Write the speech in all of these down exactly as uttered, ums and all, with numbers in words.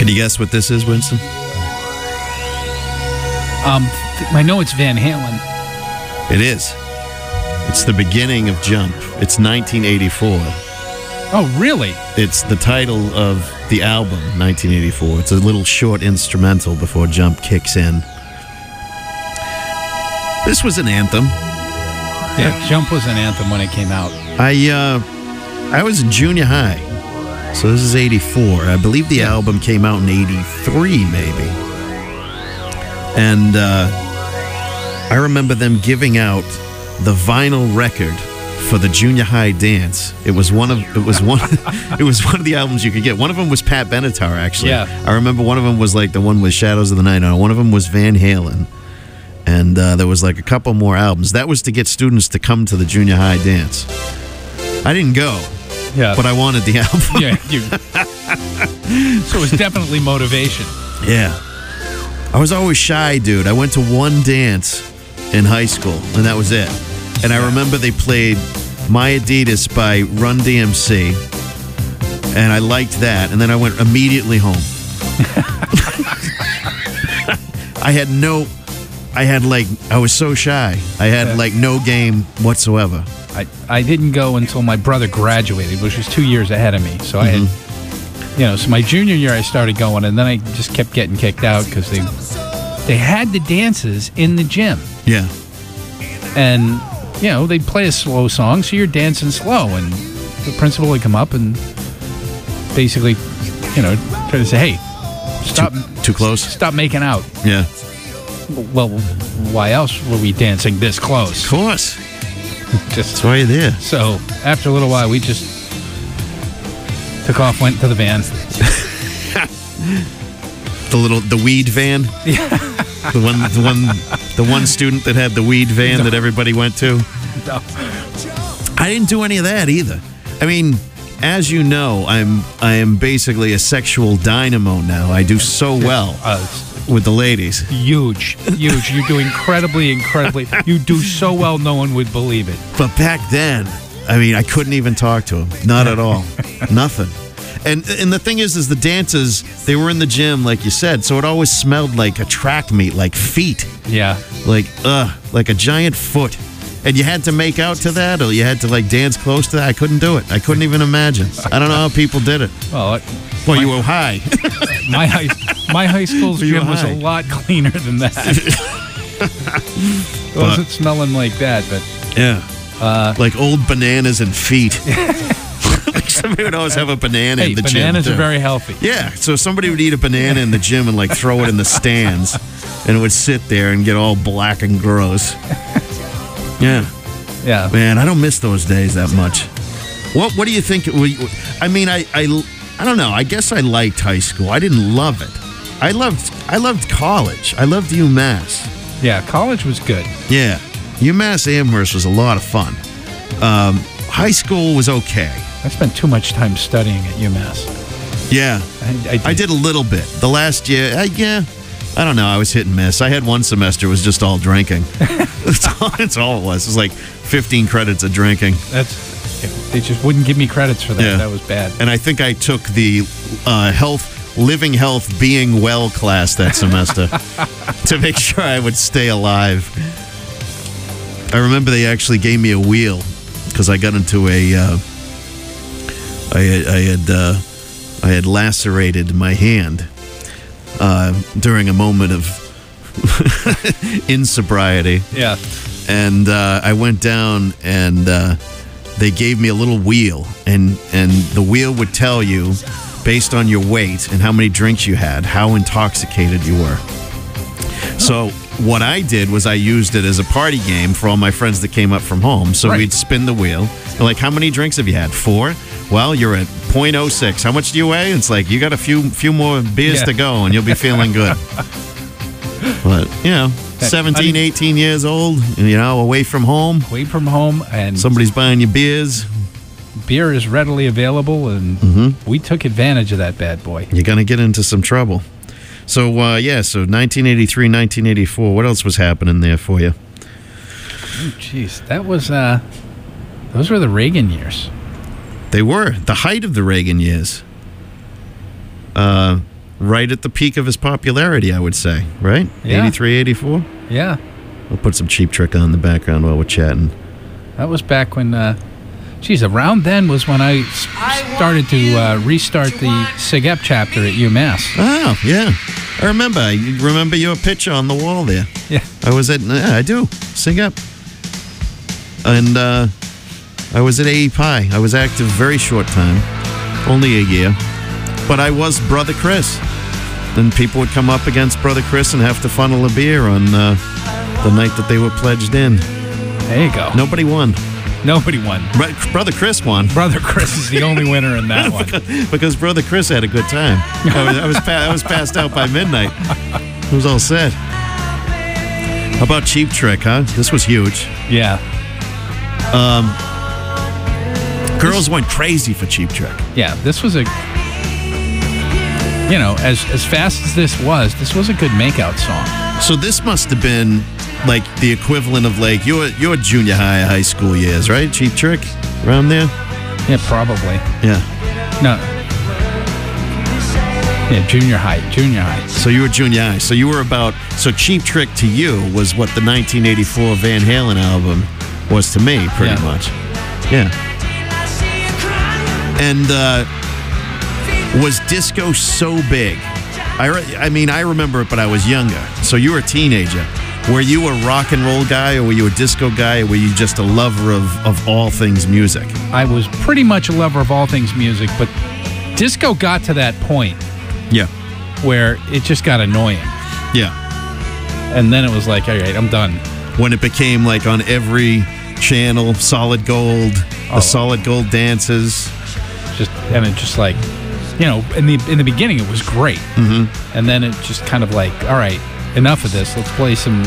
Can you guess what this is, Winston? Um, I know it's Van Halen. It is. It's the beginning of Jump. It's nineteen eighty-four. Oh, really? It's the title of the album, nineteen eighty-four. It's a little short instrumental before Jump kicks in. This was an anthem. Yeah, Jump was an anthem when it came out. I uh, I was in junior high, so this is eighty-four. I believe the album came out in eighty-three, maybe. And uh, I remember them giving out the vinyl record for the junior high dance. It was one of it was one it was one of the albums you could get. One of them was Pat Benatar, actually. Yeah. I remember one of them was like the one with Shadows of the Night on it. One of them was Van Halen. And uh, there was like a couple more albums. That was to get students to come to the junior high dance. I didn't go, Yeah. but I wanted the album. Yeah, you. So it was definitely motivation. Yeah. I was always shy, dude. I went to one dance in high school, and that was it. And I remember they played My Adidas by Run D M C, and I liked that, and then I went immediately home. I had no... I had, like... I was so shy. I had, Yeah. like, no game whatsoever. I, I didn't go until my brother graduated, which was two years ahead of me. So I had, you know, so my junior year I started going, and then I just kept getting kicked out because they they had the dances in the gym, Yeah. and you know they'd play a slow song, so you're dancing slow, and the principal would come up and basically, you know, try to say, hey, stop, Too, too close? stop making out. Yeah. Well, why else were we dancing this close? Of course. Just That's why you're there. So after a little while, we just took off, went to the van. The little the weed van. Yeah. The one the one the one student that had the weed van No. that everybody went to. No. I didn't do any of that either. I mean, as you know, I'm I am basically a sexual dynamo now. I do so well Uh, with the ladies. huge, huge. You do incredibly, incredibly. You do so well, no one would believe it. But back then, I mean, I couldn't even talk to him. Not at all. Nothing. And and the thing is, is the dances, they were in the gym, like you said, so it always smelled like a track meet, like feet. Yeah. Like, uh, like a giant foot. And you had to make out to that, or you had to, like, dance close to that. I couldn't do it. I couldn't even imagine. I don't know how people did it. Well, it, Well, you were high. my high my high school's You were gym was high. a lot cleaner than that. It wasn't smelling like that, but Yeah. uh, Like old bananas and feet. Like somebody would always have a banana hey, in the gym. bananas too. are very healthy. Yeah, so somebody would eat a banana in the gym and, like, throw it in the stands, and it would sit there and get all black and gross. Yeah. Yeah. Man, I don't miss those days that much. What What do you think? it would- I mean, I, I, I don't know. I guess I liked high school. I didn't love it. I loved I loved college. I loved UMass. Yeah, college was good. Yeah, UMass Amherst was a lot of fun. Um, high school was okay. I spent too much time studying at UMass. Yeah, I, I, did. I did a little bit. The last year, I, yeah, I don't know. I was hit and miss. I had one semester was just all drinking. that's, all, that's all it was. It was like fifteen credits of drinking. That's they just wouldn't give me credits for that. Yeah. That was bad. And I think I took the uh, health, living health, being well class that semester to make sure I would stay alive. I remember they actually gave me a wheel because I got into a. Uh, I, I had uh, I had lacerated my hand uh, during a moment of insobriety. Yeah. And uh, I went down and uh, they gave me a little wheel, and and the wheel would tell you, based on your weight and how many drinks you had, how intoxicated you were. So what I did was I used it as a party game for all my friends that came up from home. So Right. we'd spin the wheel. They're like, how many drinks have you had? Four? Well, you're at point oh six. How much do you weigh? It's like, you got a few few more beers Yeah. to go and you'll be feeling good. But, you know, seventeen, eighteen years old, you know, away from home. Away from home, and Somebody's buying you beers. beer is readily available, and Mm-hmm. we took advantage of that bad boy. You're going to get into some trouble. So, uh, yeah, so nineteen eighty-three, nineteen eighty-four, what else was happening there for you? Oh, jeez, that was uh, those were the Reagan years. They were the height of the Reagan years. Uh, right at the peak of his popularity, I would say, right? Yeah. eighty-three, eighty-four? Yeah. We'll put some Cheap Trick on in the background while we're chatting. That was back when, uh, geez, around then was when I s- started to uh, restart the Sig Ep chapter at UMass. Oh, yeah. I remember. I remember your picture on the wall there. Yeah. I was at, yeah, I do. Sig Ep. And uh, I was at A E Pi. I was active very short time, only a year. But I was Brother Chris. Then people would come up against Brother Chris and have to funnel a beer on uh, the night that they were pledged in. There you go. Nobody won. Nobody won. Bro- Brother Chris won. Brother Chris is the only winner in that one. Because Brother Chris had a good time. I was I was, pa- I was passed out by midnight. It was all set. How about Cheap Trick, huh? This was huge. Yeah. Girls went crazy for Cheap Trick. Yeah, this was a, you know, as as fast as this was, this was a good makeout song. So this must have been like the equivalent of like your your junior high, high school years, right? Cheap Trick, around there. Yeah, probably. Yeah. No. Yeah, junior high, junior high. So you were junior high. So you were about. So Cheap Trick to you was what the nineteen eighty-four Van Halen album was to me, pretty Yeah. much. Yeah. And uh, was disco so big? I, re- I mean, I remember it, but I was younger. So you were a teenager. Were you a rock and roll guy, or were you a disco guy, or were you just a lover of, of all things music? I was pretty much a lover of all things music, but disco got to that point Yeah. where it just got annoying. Yeah. And then it was like, all right, I'm done. When it became like on every channel, Solid Gold, Oh. the Solid Gold dances. Just and it just like, you know, in the in the beginning it was great, mm-hmm. and then it just kind of like, all right, enough of this. Let's play some.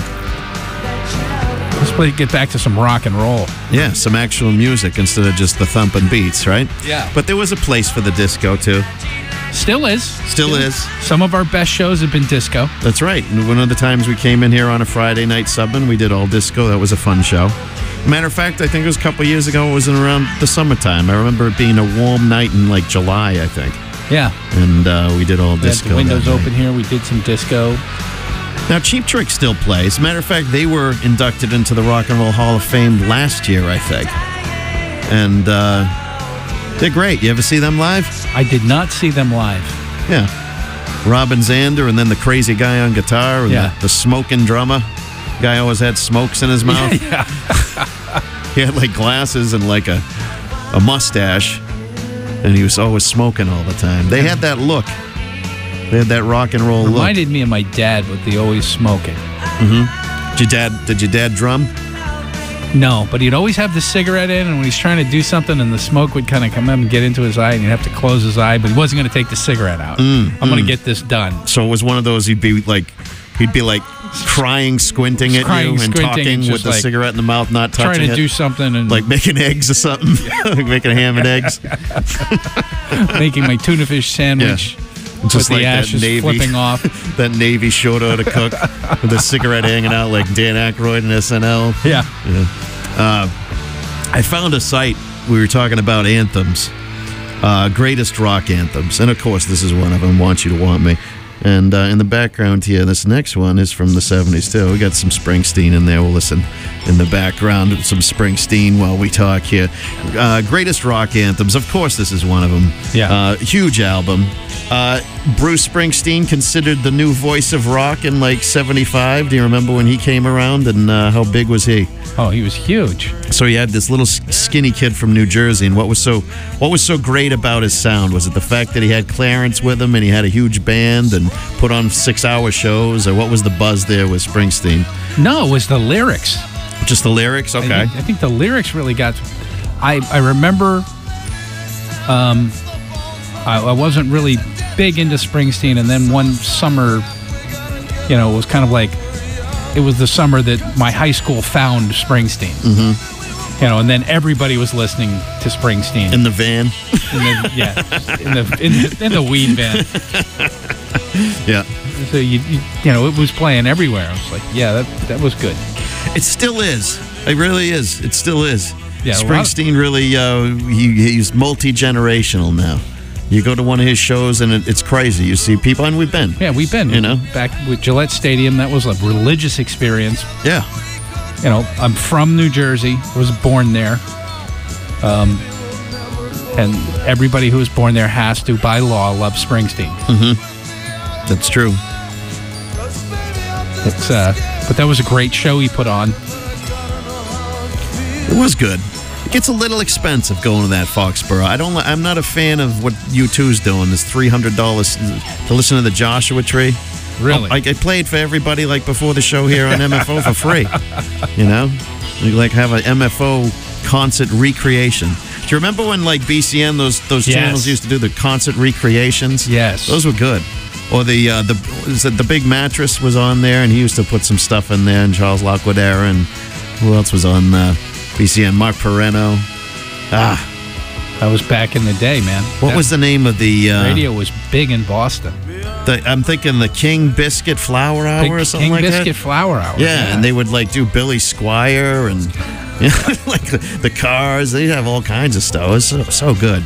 Let's play. Get back to some rock and roll. Yeah, some actual music instead of just the thumping beats, right? Yeah. But there was a place for the disco too. Still is. Still is. Some of our best shows have been disco. That's right. And one of the times we came in here on a Friday night subbing, we did all disco. That was a fun show. Matter of fact, I think it was a couple of years ago. It was in around the summertime. I remember it being a warm night in like July, I think. Yeah. And uh, we did all We had disco. the windows that night. open here. We did some disco. Now, Cheap Trick still plays. Matter of fact, they were inducted into the Rock and Roll Hall of Fame last year, I think. And uh, they're great. You ever see them live? I did not see them live. Yeah. Robin Zander, and then the crazy guy on guitar, and Yeah. the, the smoking drummer. Guy always had smokes in his mouth. Yeah. He had like glasses and like a, a mustache, and he was always smoking all the time. They had that look. They had that rock and roll look. Reminded me of my dad with the always smoking. Did your dad? Did your dad drum? No, but he'd always have the cigarette in, and when he's trying to do something, and the smoke would kind of come up and get into his eye, and he'd have to close his eye, but he wasn't going to take the cigarette out. Mm, I'm going to get this done. So it was one of those. He'd be like, he'd be like crying, squinting at Crying, you, and squinting, talking and with just the like cigarette in the mouth, not touching Trying to it. do something and Like making eggs or something, like making ham and eggs. making my tuna fish sandwich Just with like the that ashes Navy, flipping off. that Navy short order cook with a cigarette hanging out like Dan Aykroyd in S N L. Yeah. Uh, I found a site. We were talking about anthems, uh, greatest rock anthems, and of course this is one of them. Want You to Want Me. And uh, in the background here, this next one is from the seventies too. We got some Springsteen in there. We'll listen in the background, some Springsteen while we talk here. Uh, greatest rock anthems. Of course, this is one of them. Yeah. Uh, huge album. Uh, Bruce Springsteen considered the new voice of rock in like seventy-five. Do you remember when he came around, and uh, how big was he? Oh, he was huge. So he had this little skinny kid from New Jersey, and what was so what was so great about his sound? Was it the fact that he had Clarence with him and he had a huge band and put on six-hour shows, or what was the buzz there with Springsteen? No, it was the lyrics. Just the lyrics? I Okay. think, I think the lyrics really got. I I remember. Um, I, I wasn't really big into Springsteen, and then one summer, you know, it was kind of like it was the summer that my high school found Springsteen. Mm-hmm. You know, and then everybody was listening to Springsteen In the van? in the, yeah, in the in the, in the weed van. Yeah. So you, you you know, it was playing everywhere. I was like, yeah, that that was good. It still is. It really is. It still is. Yeah, a lot- Springsteen really, uh, he, he's multi-generational now. You go to one of his shows, and it, it's crazy. You see people, and we've been. Yeah, we've been. You know? Back with Gillette Stadium, that was a religious experience. Yeah. You know, I'm from New Jersey. I was born there. Um, and everybody who was born there has to, by law, love Springsteen. Mm-hmm. That's true. It's, uh, but that was a great show he put on. It was good. It gets a little expensive going to that Foxborough. I don't. I'm not a fan of what U two's doing. This three hundred dollars to listen to the Joshua Tree. Really? I, I played for everybody like before the show here on M F O for free. You know, we like have an M F O concert recreation. Do you remember when like B C N those those Yes. channels used to do the concert recreations? Yes. Those were good. Or the uh, the is it the Big Mattress was on there, and he used to put some stuff in there. And Charles Laquadera, and who else was on uh, B C N? Mark Perreno. Ah, That was back in the day, man. what That was the name of the uh, radio was big in Boston. The, I'm thinking the King Biscuit Flour Hour Big or something King like Biscuit that. Flour Hour. Yeah, and they would like do Billy Squire and you know, like the, the Cars. They have all kinds of stuff. It was so, so good.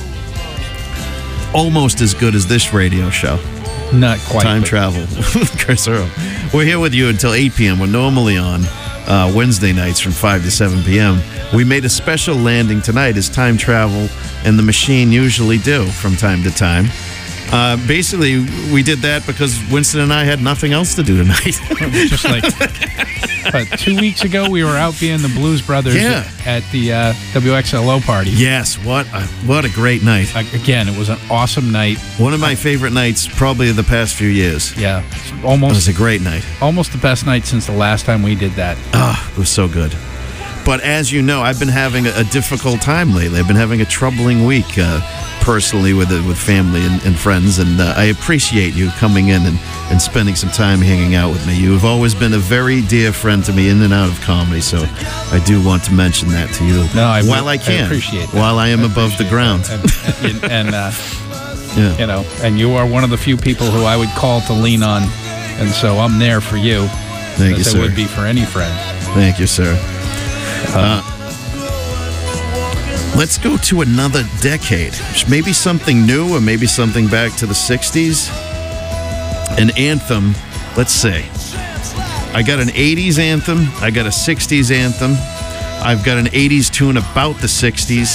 Almost as good as this radio show. Not quite. Time but- Travel with Chris Earl. We're here with you until eight p.m. We're normally on uh, Wednesday nights from five to seven p.m. We made a special landing tonight as Time Travel and the Machine usually do from time to time. Uh, basically, we did that because Winston and I had nothing else to do tonight. Just like uh, two weeks ago, we were out being the Blues Brothers Yeah. at the uh, W X L O party. Yes, what a, what a great night. Like, again, it was an awesome night. One of my favorite nights probably of the past few years. Yeah, It was almost a great night. almost the best night since the last time we did that. Ah, it was so good. But as you know, I've been having a, a difficult time lately. I've been having a troubling week uh, personally with uh, with family and, and friends, and uh, I appreciate you coming in and, and spending some time hanging out with me. You have always been a very dear friend to me in and out of comedy, so I do want to mention that to you. No, I while I I can, appreciate that. while I am I above the appreciate ground. that. And, and, and uh, Yeah. you know, and you are one of the few people who I would call to lean on, and so I'm there for you. Thank you, as I sir. would be for any friend. Thank you, sir. Uh, let's go to another decade. Maybe something new, or maybe something back to the sixties. An anthem. Let's see. I got an eighties anthem. I got a sixties anthem. I've got an eighties tune about the sixties.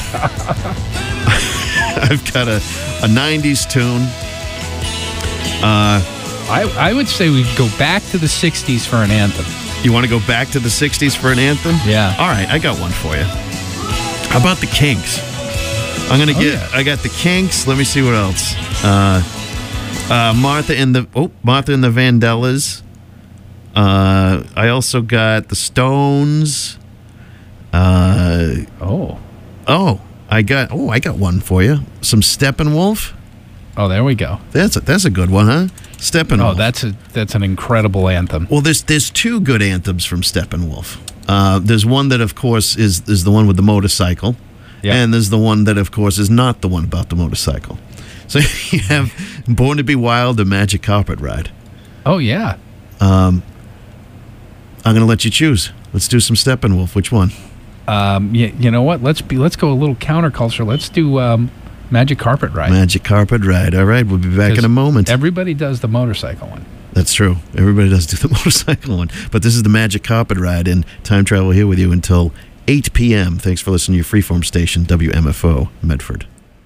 I've got a, a nineties tune. Uh, I, I would say we go back to the sixties for an anthem. you want to go back to the sixties for an anthem? Yeah. All right, I got one for you. How about the Kinks? I'm gonna Oh, get. yeah. I got the Kinks. Let me see what else. Uh, uh, Martha and the oh, Martha and the Vandellas. Uh, I also got the Stones. Uh, Oh. oh, I got. Oh, I got one for you. Some Steppenwolf. Oh, there we go. That's a, that's a good one, huh? Steppenwolf. Oh, that's a that's an incredible anthem. Well, there's there's two good anthems from Steppenwolf. Uh, there's one that, of course, is is the one with the motorcycle, Yeah. and there's the one that, of course, is not the one about the motorcycle. So you have "Born to Be Wild" and "Magic Carpet Ride." Oh yeah. I'm going to let you choose. Let's do some Steppenwolf. Which one? Um, you, you know what? Let's be let's go a little counterculture. Let's do um, Magic Carpet Ride. Magic Carpet Ride. All right, we'll be back in a moment. Everybody does the motorcycle one. That's true. Everybody does do the motorcycle one. But this is the Magic Carpet Ride, and Time Travel here with you until eight p.m. Thanks for listening to your freeform station, W M F O, Medford.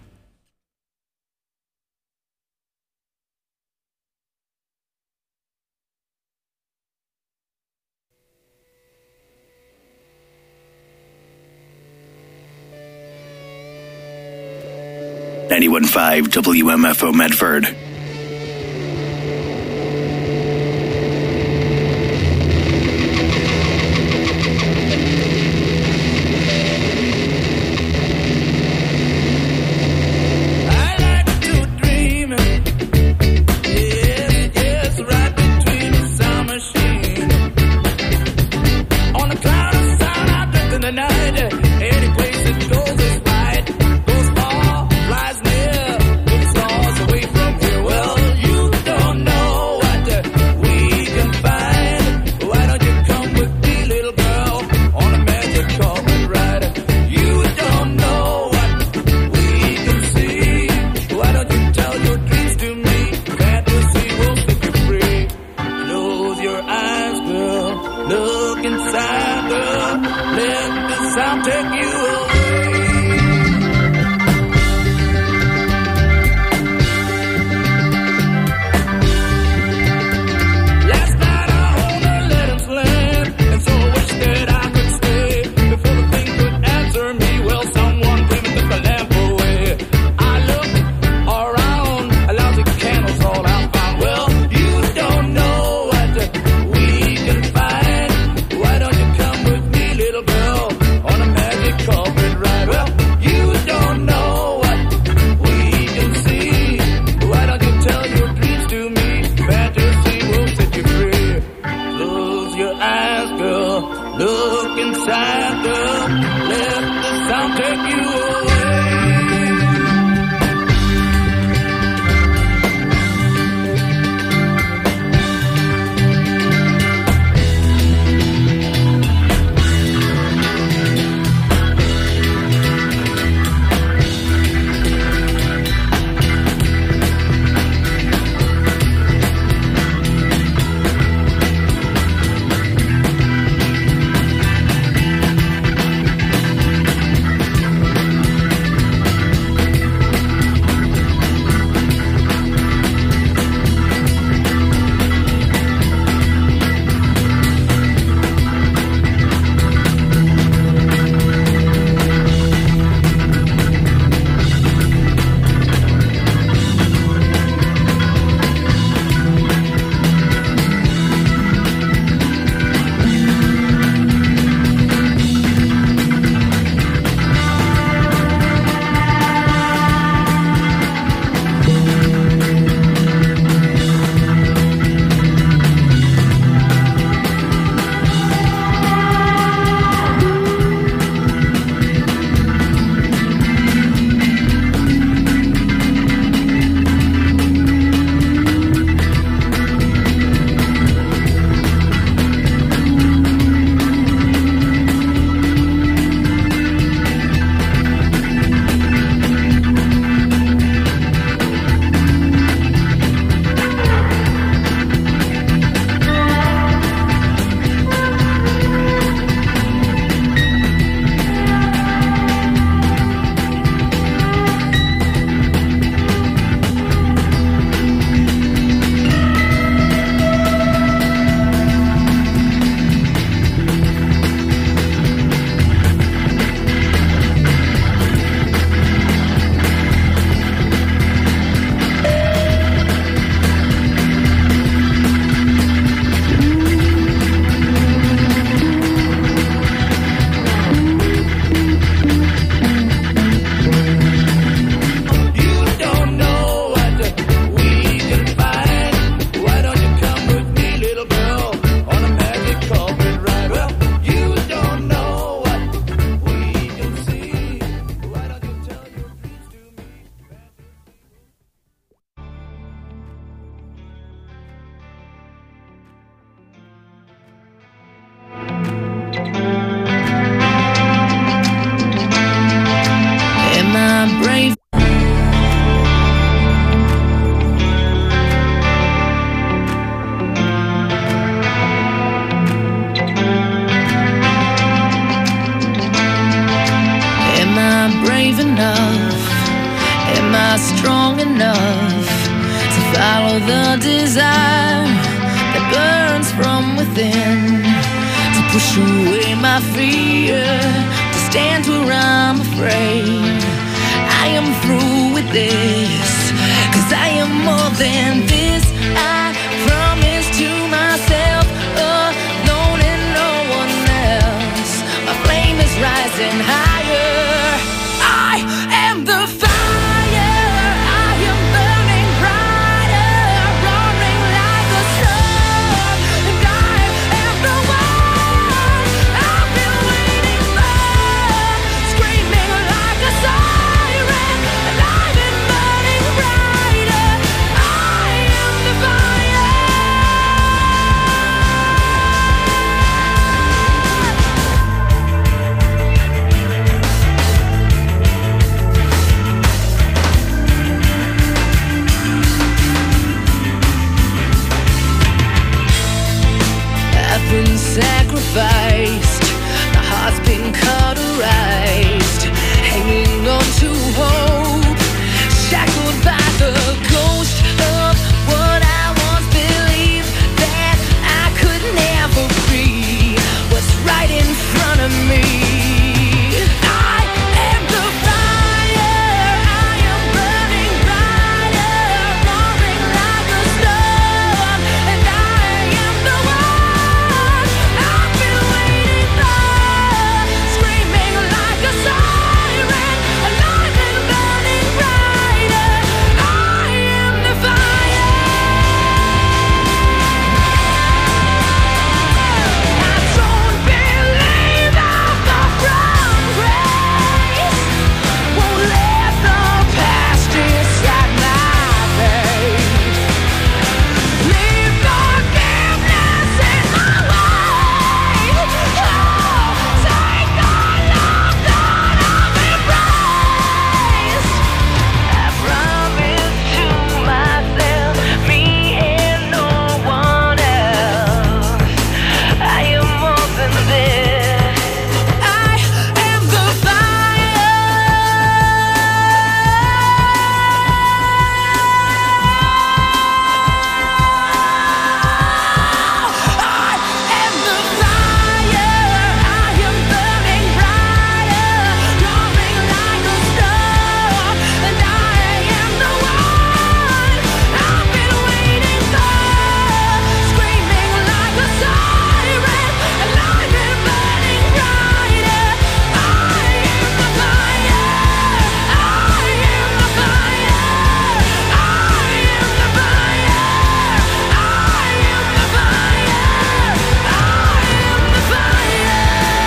ninety-one point five W M F O Medford. Away from here. take you away. Last night I only let him slam, and so I wish that I could stay. Before the thing could answer me, well, someone came and took the lamp away. I looked around, a lousy candles all I found. Well, you don't know what we can find. Why don't you come with me, little girl, on a magic carpet ride? Well, you don't know what we can see. Why don't you tell your dreams to me? Fantasy will set you free. Close your eyes, girl. Look inside, girl. Let the sound take you away. Follow the desire that burns from within, to push away my fear, to stand where I'm afraid. I am through with this, 'cause I am more than this. I promise to myself, alone and no one else. My flame is rising higher. I am the fire. Sacrificed, my heart's been cauterized, hanging on to hope, shackled by the ghost of what I once believed that I could never be. What's right in front of me? I am the fire. I am burning brighter, roaring like a storm, and I am the one I've been waiting for, screaming like a siren, alive and burning brighter. I am the fire. I don't believe I'll fall from grace. Won't let the past decide my fate. Leave forgiveness in my way. Oh, take all of that I've embraced. I promise to myself, me and no one else. I am more than this. I am the fire. I am the fire. I am burning brighter, roaring like a storm, and I am the one I've been waiting for, screaming like a siren, alive and burning brighter. I am the fire. I am the fire. I am the fire. I am the fire. I am the fire.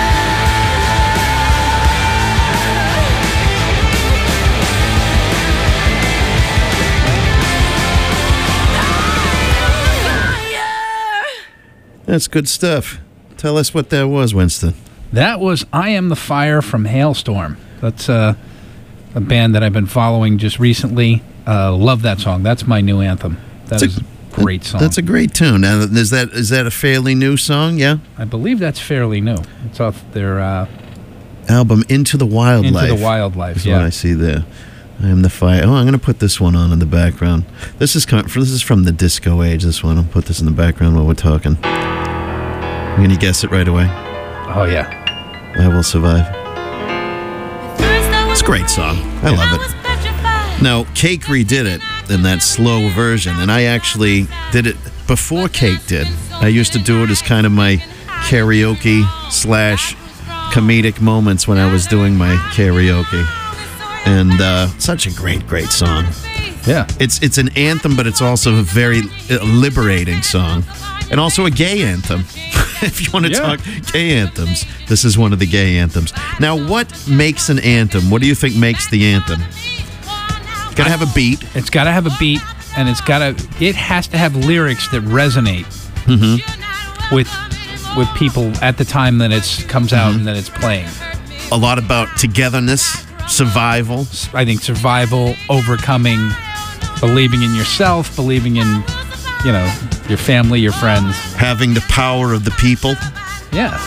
That's good stuff. Tell us what that was, Winston. That was I Am the Fire from Hailstorm. That's uh, a band that I've been following just recently. Uh, love that song. That's my new anthem. That That's is a great song. That's a great tune. Now, is that is that a fairly new song? Yeah. I believe that's fairly new. It's off their uh, Album Into the Wildlife. Into the Wildlife. Is Yeah. what I see there. I am the fire. Oh, I'm going to put this one on in the background. This is com- this is from the disco age. This one. I'll put this in the background while we're talking. Can you guess it right away? Oh yeah. I Will Survive. It's a great song. I love it. Now, Cake redid it in that slow version, and I actually did it before Cake did. I used to do it as kind of my karaoke slash comedic moments when I was doing my karaoke. And uh, such a great, great song. Yeah. It's it's an anthem, but it's also a very uh, liberating song. And also a gay anthem. If you want to Yeah. talk gay anthems, this is one of the gay anthems. Now, what makes an anthem? What do you think makes the anthem? It's got to have a beat. It's got to have a beat, and it's got to. It has to have lyrics that resonate with with people at the time that it comes out and that it's playing. A lot about togetherness, survival. I think survival, overcoming, believing in yourself, believing in, you know, your family, your friends. Having the power of the people. Yeah.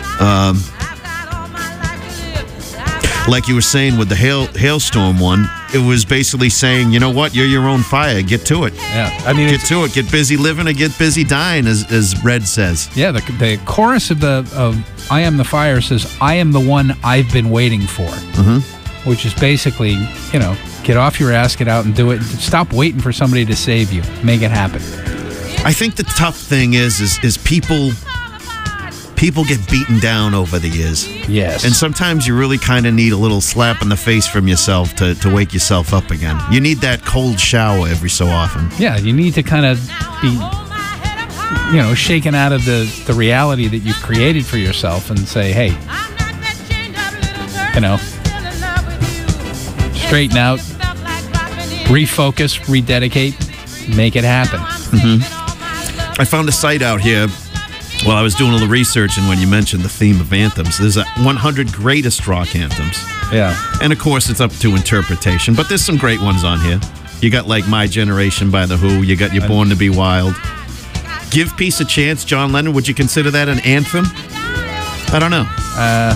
Like you were saying with the hail hailstorm one, it was basically saying, you know what, you're your own fire. Get to it. Yeah. I mean, Get it's, to it. Get busy living or get busy dying, as, as Red says. yeah, the, the chorus of the of I Am the Fire says, I am the one I've been waiting for. Mm-hmm. Which is basically, you know, get off your ass, get out and do it. Stop waiting for somebody to save you. Make it happen. I think the tough thing is, is, is people, people get beaten down over the years. Yes. And sometimes you really kind of need a little slap in the face from yourself to, to wake yourself up again. You need that cold shower every so often. Yeah, you need to kind of be, you know, shaken out of the, the reality that you've created for yourself and say, hey, you know, straighten out, refocus, rededicate, make it happen. I found a site out here while I was doing a little research, and when you mentioned the theme of anthems, there's a one hundred greatest rock anthems. Yeah. And of course, it's up to interpretation, but there's some great ones on here. You got like My Generation by The Who. You got You're Born to Be Wild. Give Peace a Chance, John Lennon. Would you consider that an anthem? I don't know. Uh,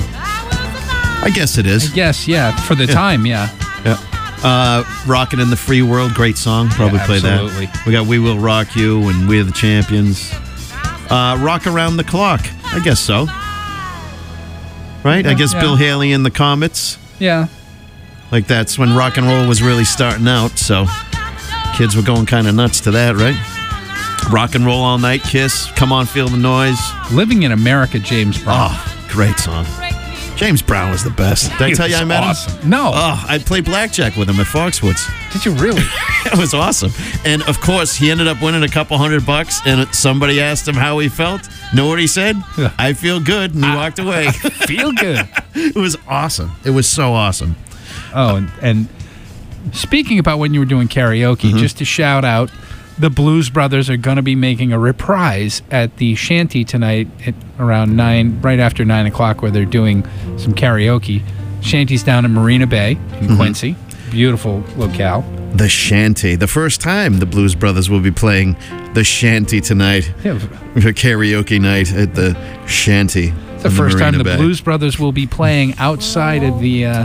I guess it is. yes, yeah, for the time, yeah. Yeah. Uh, Rockin' in the Free World, great song. Probably Yeah, play absolutely. that. We got We Will Rock You and We're the Champions. Uh, Rock Around the Clock. I guess so. Right? I Yeah, guess yeah. Bill Haley and the Comets. Yeah. Like that's when rock and roll was really starting out. So kids were going kind of nuts to that, right? Rock and Roll All Night, Kiss, Come On Feel the Noise. Living in America, James Brown. Oh, great song. James Brown was the best. Did I He tell you was I met awesome. him? No. Oh, I played blackjack with him at Foxwoods. Did you really? It was awesome. And of course, he ended up winning a couple hundred bucks. And somebody asked him how he felt. Know what he said? Yeah. I feel good. And he walked away. Feel good. It was awesome. It was so awesome. Oh, and, and speaking about when you were doing karaoke, Mm-hmm. just to shout out, the Blues Brothers are going to be making a reprise at the Shanty tonight at around nine, right after nine o'clock, where they're doing some karaoke. Shanty's down in Marina Bay in Mm-hmm. Quincy. Beautiful locale. The Shanty. The first time the Blues Brothers will be playing the Shanty tonight. Yeah, For karaoke night at the Shanty. the first time the Blues Brothers will be playing outside of the uh,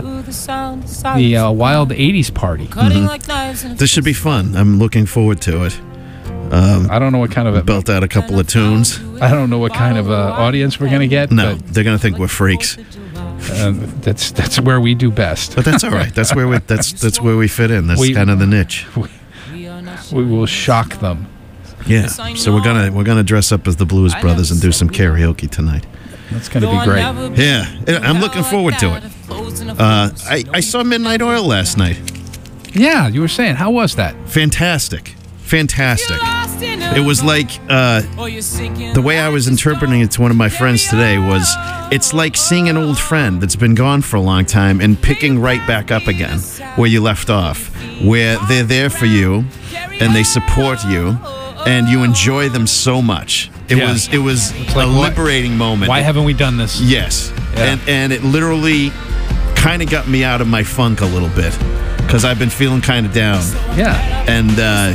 the uh, Wild eighties party. This should be fun. I'm looking forward to it. I don't know what kind of a, Belt out a couple of tunes. I don't know what kind of uh, audience we're going to get. No, they're going to think we're freaks. but, uh, that's that's where we do best. But that's all right. That's where we that's that's where we fit in. That's We- kind of the niche. We will shock them. Yeah. So we're gonna we're gonna dress up as the Blues Brothers and do some karaoke tonight. That's going to be great. Yeah, I'm looking forward to it. Uh, I I saw Midnight Oil last night. Yeah, you were saying, how was that? Fantastic, fantastic. It was like uh, the way I was interpreting it to one of my friends today was it's like seeing an old friend that's been gone for a long time and picking right back up again where you left off, where they're there for you and they support you and you enjoy them so much. It Yeah. was it was like, a why- liberating moment. Why haven't we done this? Yes. Yeah. And and it literally kind of got me out of my funk a little bit because I've been feeling kind of down. Yeah. And uh,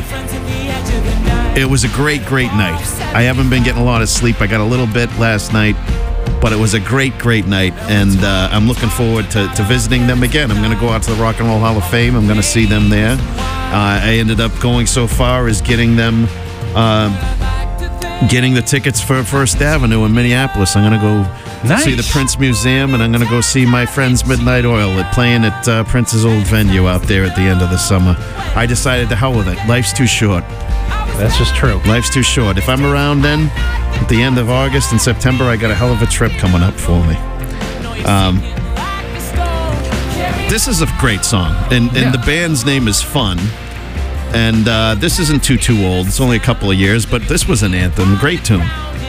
it was a great, great night. I haven't been getting a lot of sleep. I got a little bit last night, but it was a great, great night. And uh, I'm looking forward to, to visiting them again. I'm going to go out to the Rock and Roll Hall of Fame. I'm going to see them there. Uh, I ended up going so far as getting them... Uh, Getting the tickets for First Avenue in Minneapolis. I'm going to go Nice. see the Prince Museum, and I'm going to go see my friends Midnight Oil at playing at uh, Prince's old venue out there at the end of the summer. I decided to hell with it. Life's too short. That's just true. Life's too short. If I'm around then, at the end of August and September, I got a hell of a trip coming up for me. Um, this is a great song, and, and Yeah. the band's name is Fun. And uh, this isn't too, too old. It's only a couple of years, but this was an anthem. Great tune.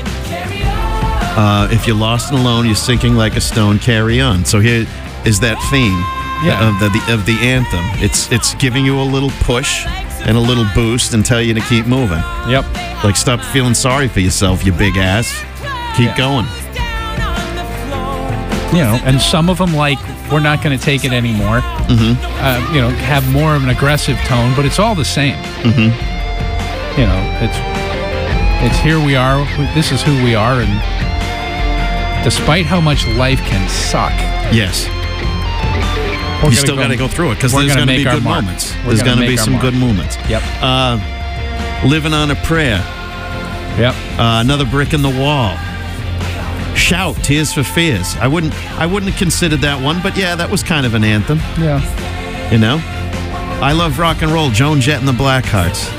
Uh, if you're lost and alone, you're sinking like a stone, carry on. So here is that theme Yeah. of, the, the, of the anthem. It's, it's giving you a little push and a little boost and tell you to keep moving. Yep. Like, stop feeling sorry for yourself, you big ass. Keep Yeah. going. You know, and some of them, like, we're not going to take it anymore. Mm-hmm. Uh, you know, have more of an aggressive tone, but it's all the same. Mm-hmm. You know, it's it's here we are. This is who we are, and despite how much life can suck, Yes. we're You gonna still got to go through it because we're there's gonna going to be make our good mark. moments. We're There's gonna going to be make our some mark. good moments. Yep. Uh, Living on a Prayer. Yep. Uh, Another Brick in the Wall. Shout, Tears for Fears. I wouldn't I wouldn't have considered that one, but yeah, that was kind of an anthem, Yeah. you know? I love rock and roll. Joan Jett and the Blackhearts.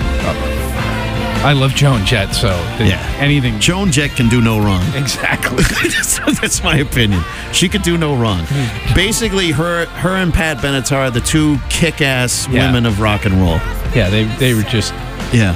I love Joan Jett, so th- Yeah. anything. Joan Jett can do no wrong. Exactly. that's, that's my opinion. She could do no wrong. Basically, her her and Pat Benatar are the two kick-ass Yeah. women of rock and roll. Yeah, they they were just, Yeah.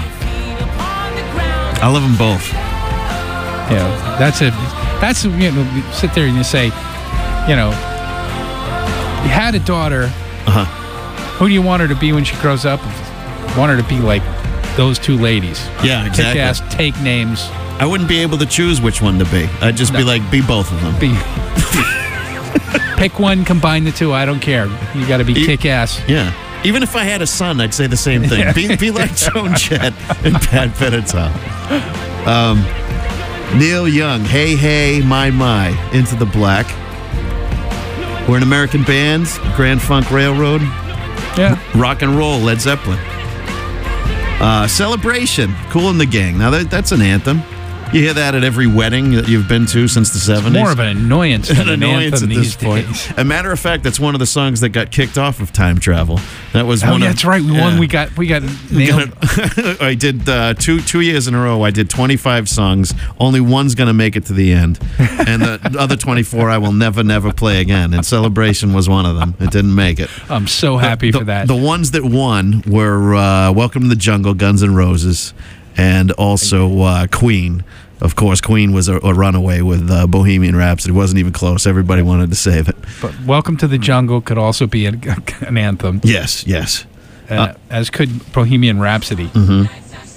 I love them both. you know, that's a, that's, a, you know, you sit there and you say, you know, you had a daughter. Uh-huh. Who do you want her to be when she grows up? Want her to be like those two ladies. Yeah, exactly. Kick ass, take names. I wouldn't be able to choose which one to be. I'd just be No. like, be both of them. Be pick one, combine the two. I don't care. You got to be You- kick ass. Yeah. Even if I had a son, I'd say the same thing. Be, be like Joan Jett and Pat Benatar. Um, Neil Young, Hey Hey, My My, Into the Black. We're an American band, Grand Funk Railroad. Yeah. Rock and Roll, Led Zeppelin. Uh, Celebration, Kool and the Gang. Now, that, that's an anthem. You hear that at every wedding that you've been to since the seventies. More of an annoyance than an an annoyance anthem at these this point. days. A matter of fact, that's one of the songs that got kicked off of Time Travel. That was Oh, one yeah, of, that's right. We yeah. won. We got we got nailed. I did uh, two two years in a row. I did twenty-five songs. Only one's going to make it to the end, and the other twenty-four I will never, never play again. And Celebration was one of them. It didn't make it. I'm so happy the, for that. The ones that won were uh, Welcome to the Jungle, Guns N' Roses, and also uh, Queen. Of course, Queen was a, a runaway with uh, Bohemian Rhapsody. It wasn't even close. Everybody wanted to save it. But Welcome to the Jungle could also be an, an anthem, Yes, yes. uh, Uh, as could Bohemian Rhapsody. Mm-hmm.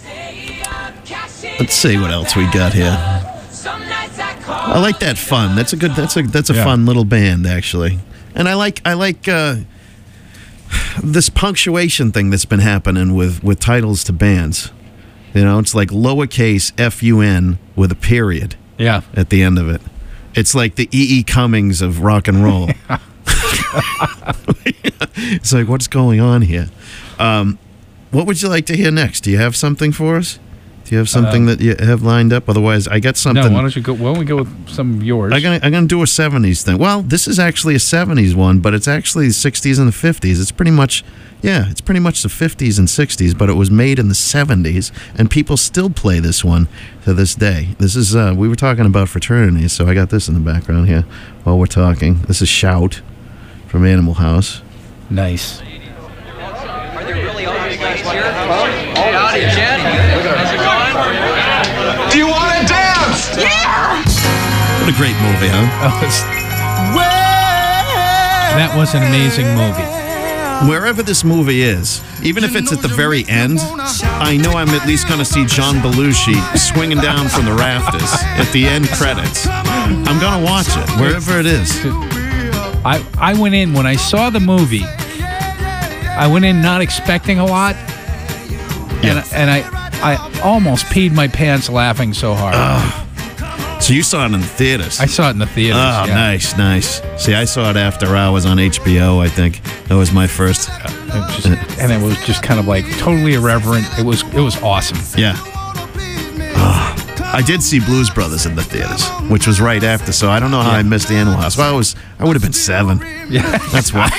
Let's see what else we got here. I like that fun. That's a good. That's a that's a Yeah. fun little band actually. And I like I like uh, this punctuation thing that's been happening with with titles to bands. You know, it's like lowercase F U N with a period Yeah. at the end of it. It's like the E E. Cummings of rock and roll. It's like, what's going on here? Um, what would you like to hear next? Do you have something for us? Do you have something Uh, that you have lined up? Otherwise, I got something. No, why don't you go? Why don't we go with some of yours? I'm gonna, I'm gonna do a seventies thing. Well, this is actually a seventies one, but it's actually the sixties and the fifties. It's pretty much, yeah, it's pretty much the fifties and sixties, but it was made in the seventies, and people still play this one to this day. This is, uh, we were talking about fraternities, so I got this in the background here while we're talking. This is Shout from Animal House. Nice. Are there really all these guys here? Hey, howdy, Jen. How's it going? Do you want to dance? What a great movie, huh? Oh, it's- that was an amazing movie. Wherever this movie is, even if it's at the very end, I know I'm at least going to see John Belushi swinging down from the rafters at the end credits. I'm going to watch it, wherever it is. I, I went in, when I saw the movie, I went in not expecting a lot, Yeah. and, and I, I almost peed my pants laughing so hard. So you saw it in the theaters? I saw it in the theaters. Oh, yeah. nice, nice. See, I saw it after hours on H B O, I think. That was my first. It was just- and it was just kind of like totally irreverent. It was it was awesome. Yeah. Oh, I did see Blues Brothers in the theaters, which was right after, so I don't know how I missed the Animal House. Well, I was, I would have been seven. Yeah. That's why.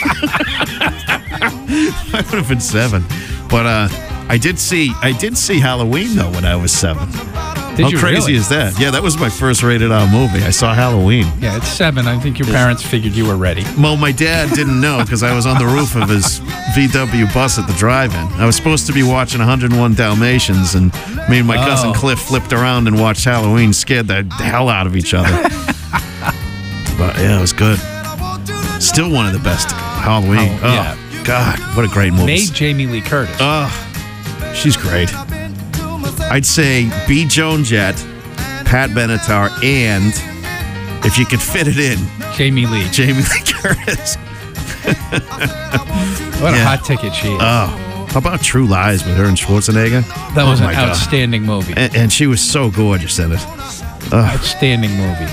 I would have been seven. But uh, I did see I did see Halloween, though, when I was seven. Did How you crazy really? is that? Yeah, that was my first rated R movie. I saw Halloween. Yeah, it's seven. I think your parents figured you were ready. Well, my dad didn't know because I was on the roof of his V W bus at the drive-in. I was supposed to be watching one oh one Dalmatians, and me and my cousin Oh. Cliff flipped around and watched Halloween, scared the hell out of each other. But yeah, it was good. Still one of the best Halloween. Oh, Oh, yeah. God, what a great movie. Made Jamie Lee Curtis. Oh, she's great. I'd say B. Joan Jett, Pat Benatar, and if you could fit it in, Jamie Lee. Jamie Lee Curtis. What a yeah. hot ticket she is. Oh, how about True Lies with her and Schwarzenegger? that was oh an my God. outstanding movie. And, and she was so gorgeous in it. Outstanding movie.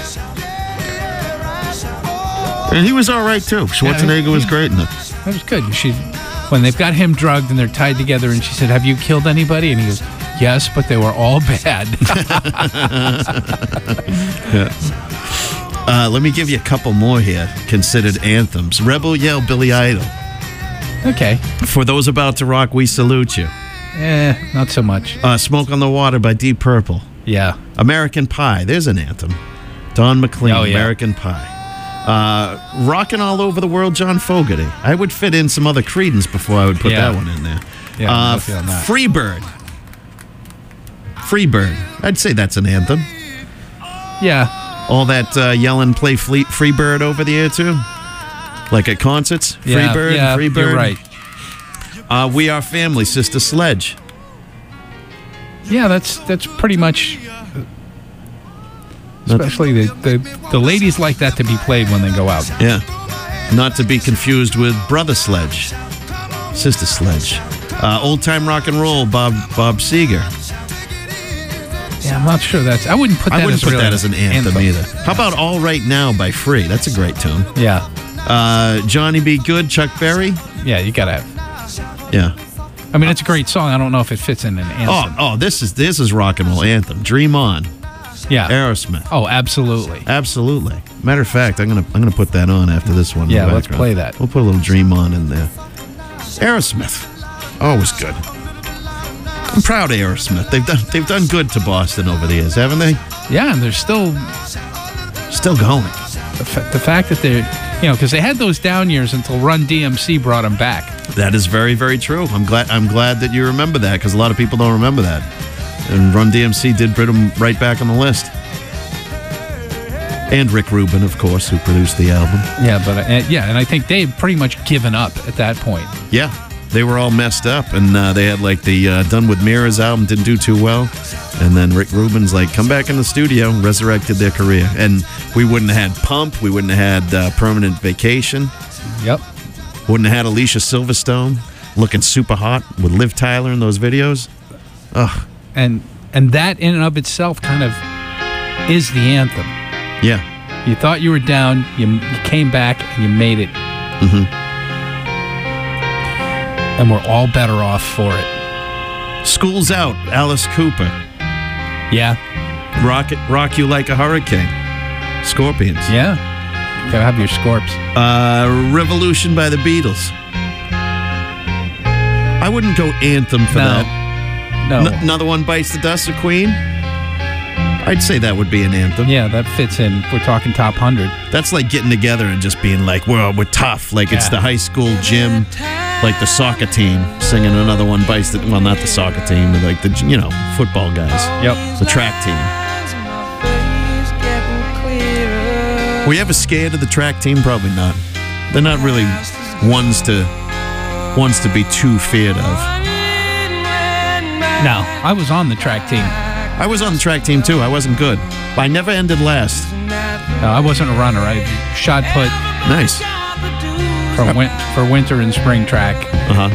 And he was all right too. Schwarzenegger was great in it. That was good. She, when they've got him drugged and they're tied together, and she said, "Have you killed anybody?" And he goes, "Yes, but they were all bad." Uh, let me give you a couple more here, considered anthems. Rebel Yell, Billy Idol. Okay. For those about to rock, we salute you. Eh, not so much. Uh, Smoke on the Water by Deep Purple. Yeah. American Pie, there's an anthem. Don McLean, Oh, yeah. American Pie. Uh, Rockin' All Over the World, John Fogerty. I would fit in some other Creedence before I would put Yeah. that one in there. Yeah, uh, I'm with you on that. Freebird. Freebird. I'd say that's an anthem. Yeah. All that uh, yelling, play Fleet Freebird over the air too, like at concerts. Yeah, Freebird, yeah, Freebird. you're right. Uh, we Are Family, Sister Sledge. Yeah, that's that's pretty much. Especially the, the the ladies like that to be played when they go out. Yeah, not to be confused with Brother Sledge, Sister Sledge. Uh, Old Time Rock and Roll, Bob Bob Seger. Yeah, I'm not sure that's. I wouldn't put that I wouldn't as put really that as an anthem, either. How about All Right Now by Free? That's a great tune. Yeah. Uh, Johnny Be Good, Chuck Berry. Yeah, you gotta have. Yeah. I mean, it's a great song. I don't know if it fits in an anthem. Oh, oh, this is this is rock and roll anthem. Dream On. yeah. Aerosmith. Oh, absolutely. Absolutely. Matter of fact, I'm gonna I'm gonna put that on after this one. in Yeah, the let's background. play that. We'll put a little Dream On in there. Aerosmith. Always good. I'm proud of Aerosmith. They've done they've done good to Boston over the years, haven't they? Yeah, and they're still Still going. the, fa- the fact that they're, you know, because they had those down years until Run D M C brought them back. That is very, very true. I'm glad I'm glad that you remember that, because a lot of people don't remember that. And Run D M C did put them right back on the list. And Rick Rubin, of course, who produced the album. Yeah, but uh, yeah, and I think they had pretty much given up at that point. Yeah, they were all messed up, and uh, they had like the uh, Done with Mirrors album didn't do too well, and then Rick Rubin's like, come back in the studio, resurrected their career, and we wouldn't have had Pump, we wouldn't have had uh, Permanent Vacation, Yep. wouldn't have had Alicia Silverstone looking super hot with Liv Tyler in those videos. Ugh, And and that in and of itself kind of is the anthem. yeah, You thought you were down, you, you came back, and you made it. mm-hmm. And we're all better off for it. School's Out, Alice Cooper, Yeah. Rock It, Rock You Like a Hurricane, Scorpions, Yeah. Gotta have your scorps. uh, Revolution by the Beatles. I wouldn't go anthem for No. that. No. N- another one bites the dust of Queen. I'd say that would be an anthem. Yeah, that fits in. We're talking top one hundred. That's like getting together and just being like, well, we're tough. Like it's Yeah. the high school gym, like the soccer team singing another one bites the, well, not the soccer team, but like the, you know, football guys. Yep. The track team. Were you ever scared of the track team? Probably not. They're not really ones to ones to be too feared of. No, I was on the track team. I was on the track team too. I wasn't good. But I never ended last. No, I wasn't a runner. I shot put Nice. for, win- for winter and spring track. Uh huh.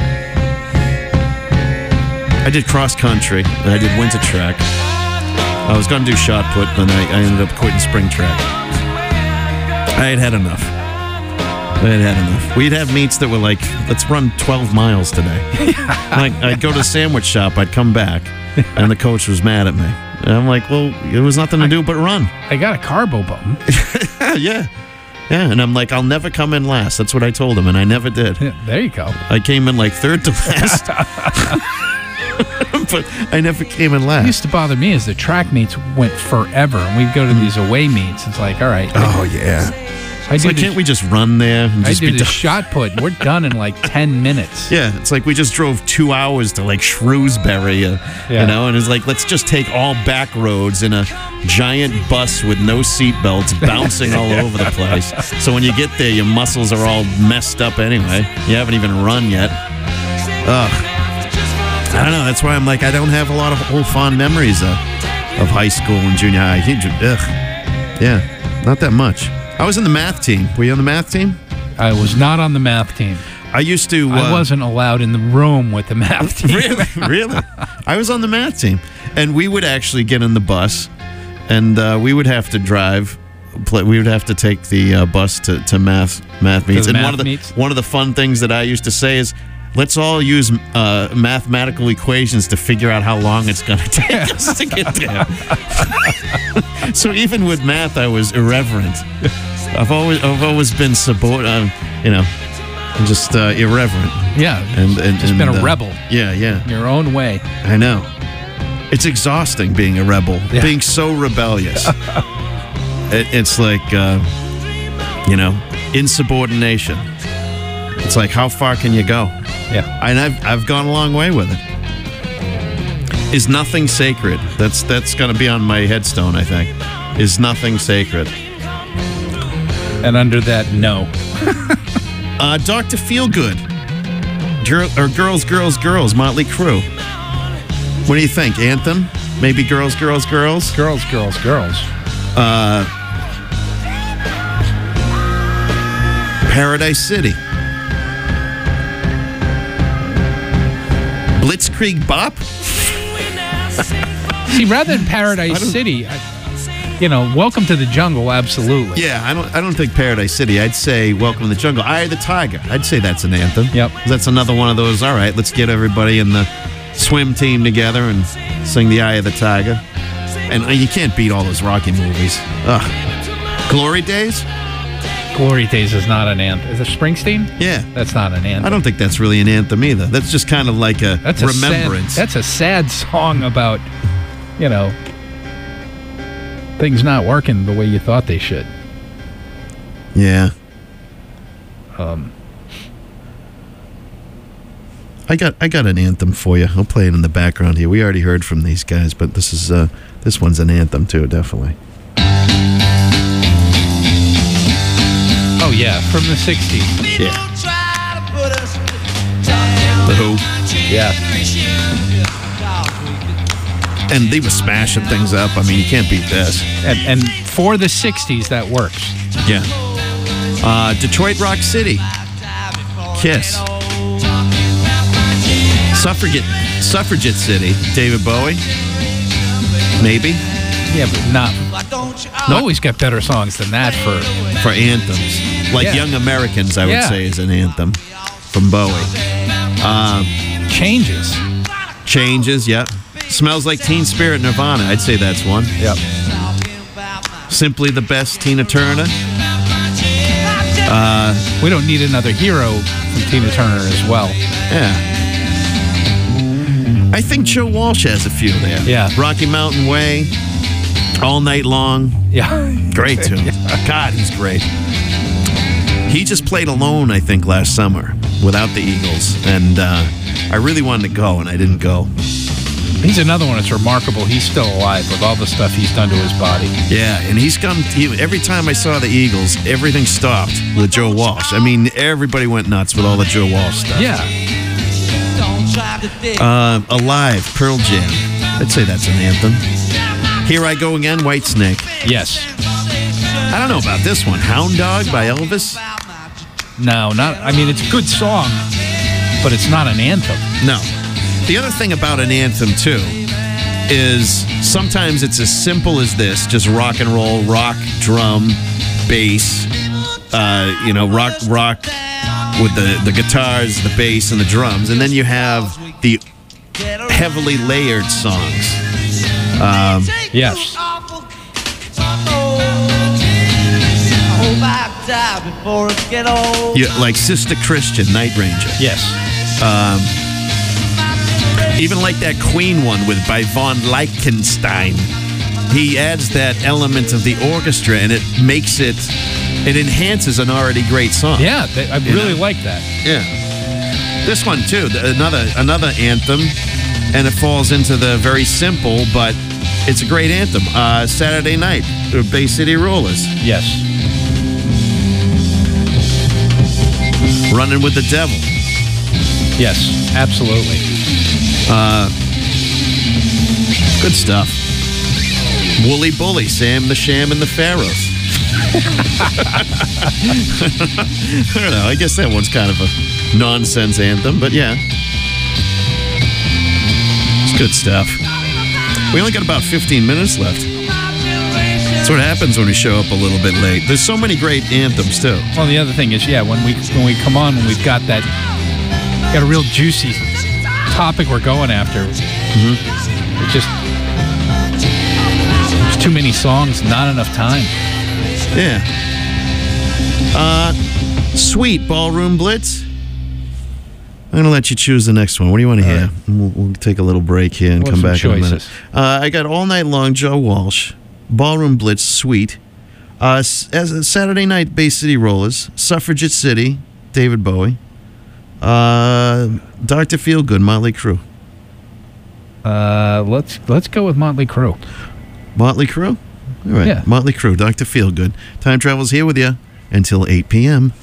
I did cross country and I did winter track. I was going to do shot put, and I, I ended up quitting spring track. I had had enough. I had had enough. We'd have meets that were like, let's run twelve miles today. Like, I'd go to the sandwich shop, I'd come back, and the coach was mad at me. And I'm like, well, there was nothing to do but run. I got a carbo button. Yeah. Yeah, and I'm like, I'll never come in last. That's what I told him, and I never did. Yeah, there you go. I came in like third to last. But I never came in It last. used to bother me as the track meets went forever, and we'd go to these away meets. It's like, all right, Oh, yeah. I It's did like, a- can't we just run there and I just be did a done? shot put, and we're done in like ten minutes. Yeah, it's like we just drove two hours to like Shrewsbury, uh, Yeah. you know, and it's like, let's just take all back roads in a giant bus with no seatbelts bouncing all over the place. So when you get there, your muscles are all messed up anyway. You haven't even run yet. Ugh. I don't know. That's why I'm like, I don't have a lot of old fond memories of, of high school and junior high. Ugh. Yeah, not that much. I was in the math team. Were you on the math team? I was not on the math team. I used to. Uh, I wasn't allowed in the room with the math team. Really? Really? I was on the math team. And we would actually get in the bus, and uh, we would have to drive. Play, we would have to take the uh, bus to, to math math meets. the And math one of the meets? one of the fun things that I used to say is, let's all use uh, mathematical equations to figure out how long it's going to take us to get there. So even with math, I was irreverent. I've always I've always been subordinate. Um, you know, I'm just uh, irreverent. Yeah, And, and just and, been a uh, rebel Yeah, yeah. your own way. I know. It's exhausting being a rebel, Yeah. being so rebellious. it, it's like, uh, you know, insubordination. It's like, how far can you go? Yeah, And I've I've gone a long way with it. Is nothing sacred? That's that's gonna be on my headstone, I think. Is nothing sacred? and under that, no. Uh, Doctor Feelgood, Girl, or Girls, Girls, Girls, Motley Crue. What do you think? Anthem? Maybe Girls, Girls, Girls? Girls, girls, girls. Paradise City. Blitzkrieg Bop? See, rather than Paradise City, I, you know, Welcome to the Jungle, absolutely. Yeah, I don't I don't think Paradise City. I'd say Welcome to the Jungle. Eye of the Tiger. I'd say that's an anthem. Yep. That's another one of those, all right, let's get everybody in the swim team together and sing the Eye of the Tiger. And uh, you can't beat all those Rocky movies. Ugh. Glory Days? Glory Days is not an anthem. Is it Springsteen? Yeah. That's not an anthem. I don't think that's really an anthem either. That's just kind of like a That's a remembrance. Sad, that's a sad song about, you know, things not working the way you thought they should. Yeah. Um, I got I got an anthem for you. I'll play it in the background here. We already heard from these guys, but this is uh, this one's an anthem too, definitely. oh, yeah, from the sixties. Yeah. The Who. Yeah. And they were smashing things up. I mean, you can't beat this. And, and for the sixties, that works. Yeah. Uh, Detroit Rock City. Kiss. Suffragette, Suffragette City. David Bowie. Maybe. Yeah, but not. No, he's got better songs than that for. For anthems. Like Yeah. Young Americans, I would Yeah. say, is an anthem from Bowie. Um, Changes. Changes, yep. Smells Like Teen Spirit, Nirvana. I'd say that's one. Yep. Simply the Best, Tina Turner. We don't need another hero from Tina Turner as well. Yeah. I think Joe Walsh has a few there. Yeah. Rocky Mountain Way. All Night Long. Yeah. Great tune. God, he's great. He just played alone, I think, last summer without the Eagles. And uh, I really wanted to go, and I didn't go. He's another one that's remarkable. He's still alive with all the stuff he's done to his body. Yeah, and he's come. He, every time I saw the Eagles, everything stopped with Joe Walsh. I mean, everybody went nuts with all the Joe Walsh stuff. Yeah. Uh, Alive, Pearl Jam. I'd say that's an anthem. Here I Go Again, Whitesnake. Yes. I don't know about this one. Hound Dog by Elvis? No, not. I mean, it's a good song, but it's not an anthem. No. The other thing about an anthem, too, is sometimes it's as simple as this, just rock and roll, rock, drum, bass, uh, you know, rock, rock with the, the guitars, the bass, and the drums. And then you have the heavily layered songs. Um, Yes. you, like Sister Christian, Night Ranger. Yes. Even like that Queen one with by Von Leichenstein. He adds that element of the orchestra, and it makes it, it enhances an already great song. Yeah, th- I You really know? like that. Yeah. This one too, th- another another anthem, and it falls into the very simple, but it's a great anthem. Uh, Saturday Night, the Bay City Rollers, Yes. Running with the Devil. Yes, absolutely. Good stuff. Woolly Bully, Sam the Sham and the Pharaohs. I don't know. I guess that one's kind of a nonsense anthem, but yeah. It's good stuff. We only got about fifteen minutes left. That's what happens when we show up a little bit late. There's so many great anthems, too. Well, the other thing is, yeah, when we when we come on, when we've got that, got a real juicy topic we're going after. Mm-hmm. It just there's too many songs, not enough time. Yeah. Uh, Sweet, Ballroom Blitz. I'm going to let you choose the next one. What do you want to hear? We'll, we'll take a little break here and We'll come have back some in a minute. choices. Uh, I got All Night Long, Joe Walsh, Ballroom Blitz, Sweet, uh, S- as a Saturday Night, Bay City Rollers, Suffragette City, David Bowie, uh, Doctor Feelgood, Motley Crue. Uh, let's let's go with Motley Crue. Motley Crue? All right. Yeah. Motley Crue, Doctor Feelgood. Time Travel's here with you until eight p.m.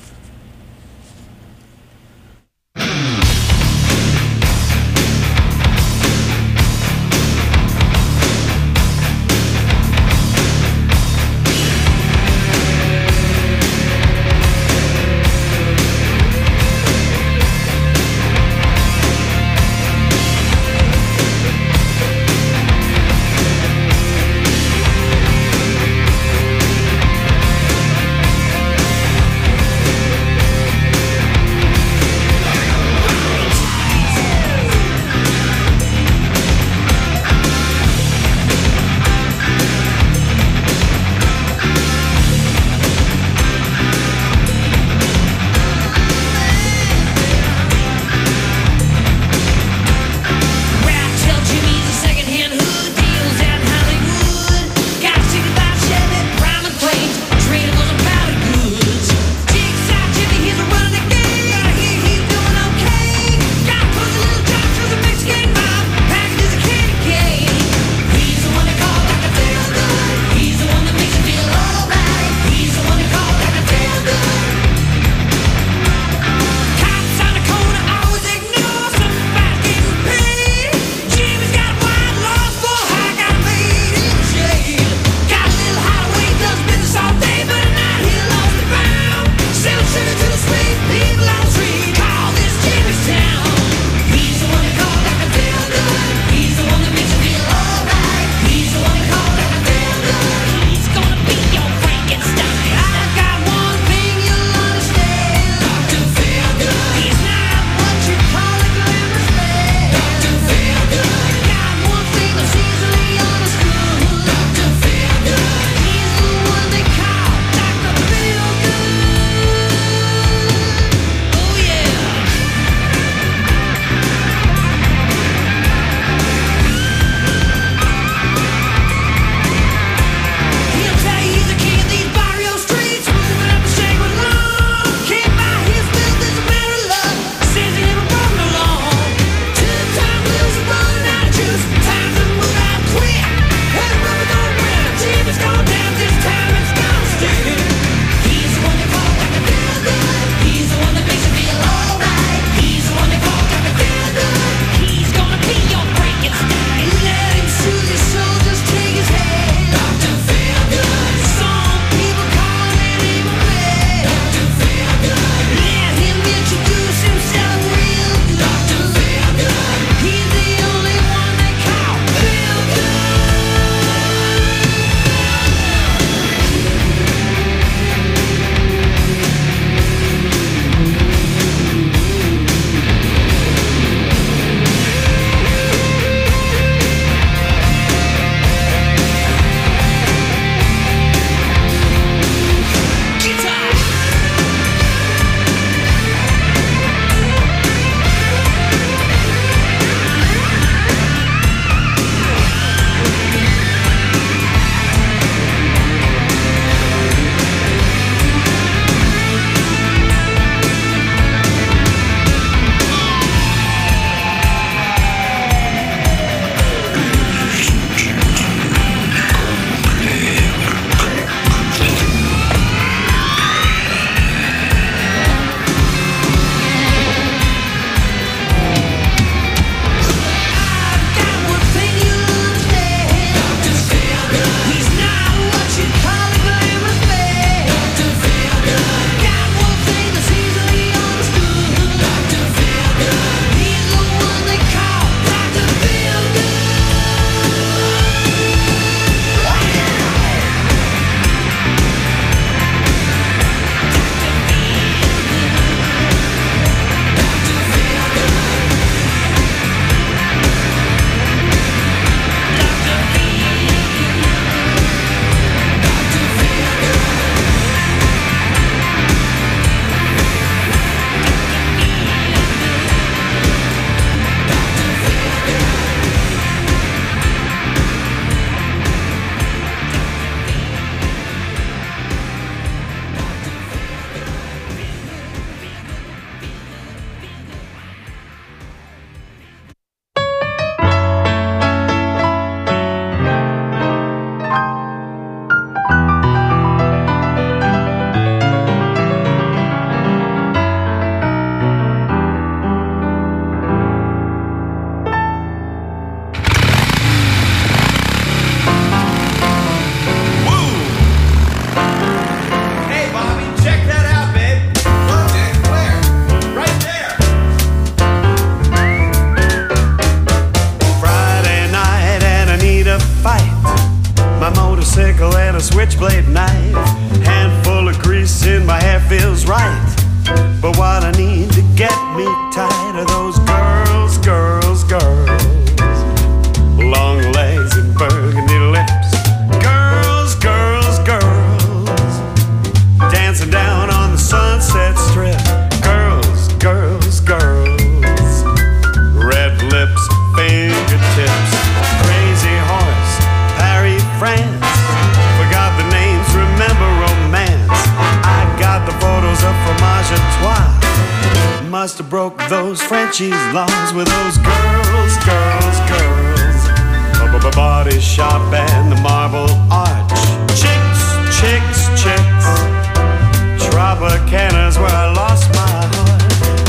My motorcycle and a switchblade knife. Handful of grease in my hair feels right. But what I need to get me tight are those girls, girls, girls. Long legs and burgundy lips. Girls, girls, girls. Dancing down on the Sunset Strip. Girls, girls, girls. Red lips, fingertips. Crazy horse, Paris, France. Forgot the names, remember romance. I got the photos of Fromage à Trois. Must have broke those Frenchies' laws with those girls, girls, girls. Body shop and the Marble Arch. Chicks, chicks, chicks. Tropicana's where I lost my heart.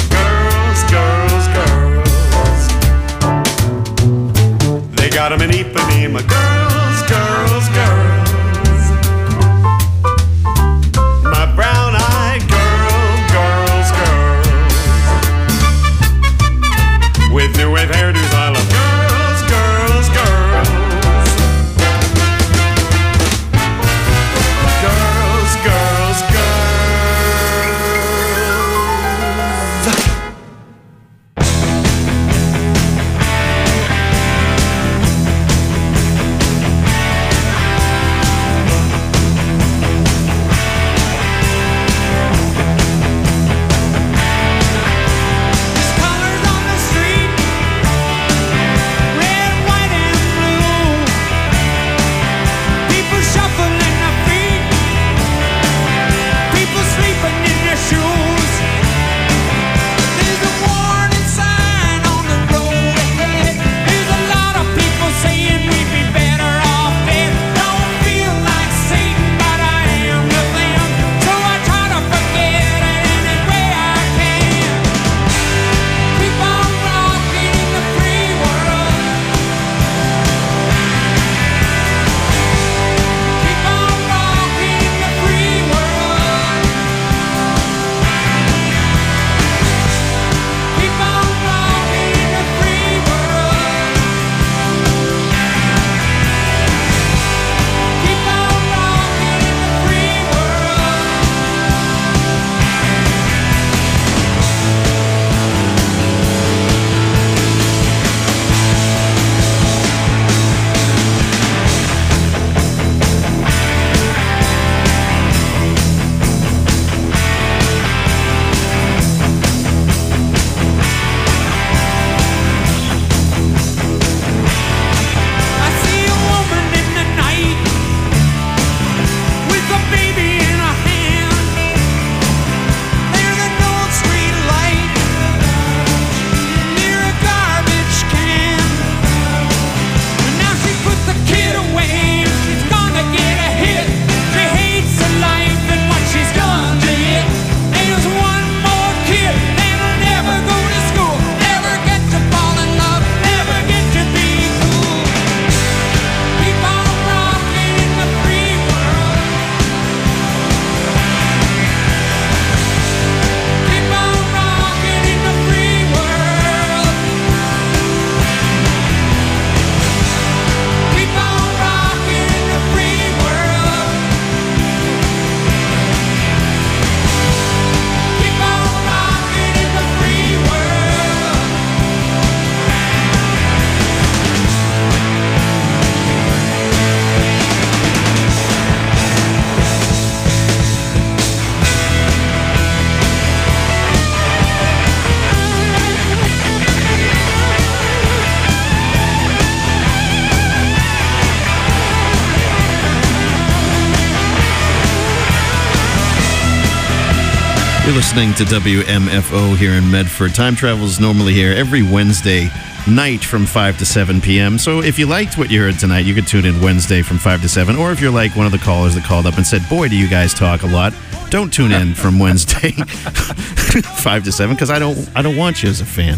Girls, girls, girls. They got 'em in Ipanema. Girls, girls, girls. My brown-eyed girl, girls, girls. With new wave hairdos, I love girls, girls, girls. Girls, girls, girls. You're listening to W M F O here in Medford. Time Travel is normally here every Wednesday night from five to seven p.m. So if you liked what you heard tonight, you could tune in Wednesday from five to seven. Or if you're like one of the callers that called up and said, boy, do you guys talk a lot, don't tune in from Wednesday five to seven, because I don't, I don't want you as a fan.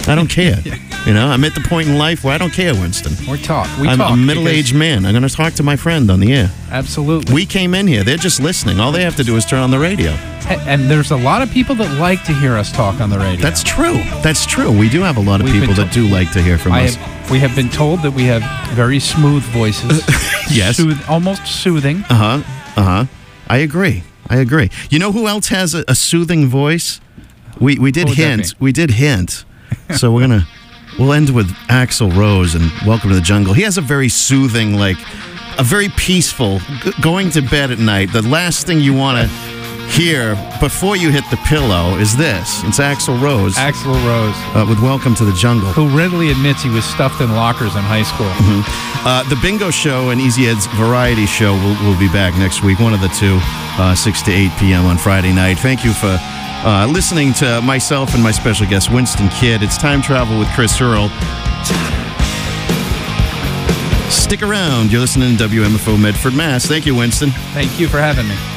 I don't care. You know, I'm at the point in life where I don't care, Winston. We're talk. We I'm talk a middle-aged because- man. I'm going to talk to my friend on the air. Absolutely. We came in here. They're just listening. All they have to do is turn on the radio. And, and there's a lot of people that like to hear us talk on the radio. That's true. That's true. We do have a lot of We've people been that do like to hear from I us. have, we have been told that we have very smooth voices. Yes. Sooth, almost soothing. Uh huh. Uh huh. I agree. I agree. You know who else has a, a soothing voice? We we did Who would that hint. We did hint. So we're gonna we'll end with Axl Rose and Welcome to the Jungle. He has a very soothing, like a very peaceful g- going to bed at night. The last thing you want to hear before you hit the pillow is this. It's Axl Rose Axl Rose, uh, with Welcome to the Jungle. who readily admits he was stuffed in lockers in high school. Uh, the Bingo Show and Easy Ed's Variety Show will, will be back next week, one of the two, uh, six to eight p.m. on Friday night. Thank you for uh, listening to myself and my special guest, Winston Kidd. It's Time Travel with Chris Earl. Stick around. You're listening to W M F O Medford, Mass. Thank you, Winston. Thank you for having me.